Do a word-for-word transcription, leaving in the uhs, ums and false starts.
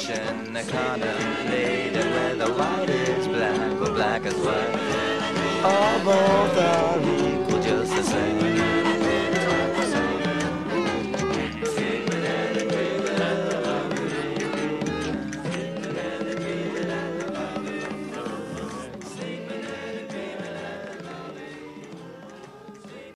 contemplation, I contemplate, and whether white is black or black is white, all both are